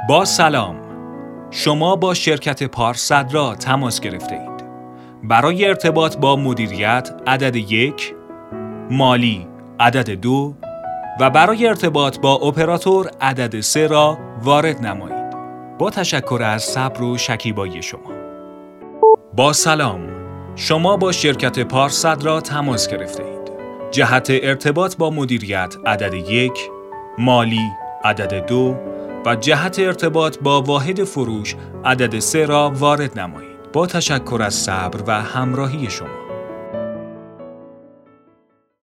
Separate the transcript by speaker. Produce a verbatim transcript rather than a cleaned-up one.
Speaker 1: با سلام، شما با شرکت پارصدرا تماس گرفته اید. برای ارتباط با مدیریت عدد یک، مالی عدد دو و برای ارتباط با اپراتور عدد سه را وارد نمایید. با تشکر از صبر و شکیبایی شما. با سلام، شما با شرکت پارصدرا تماس گرفته اید. جهت ارتباط با مدیریت عدد یک، مالی عدد دو و جهت ارتباط با واحد فروش عدد سه را وارد نمایید. با تشکر از صبر و همراهی شما.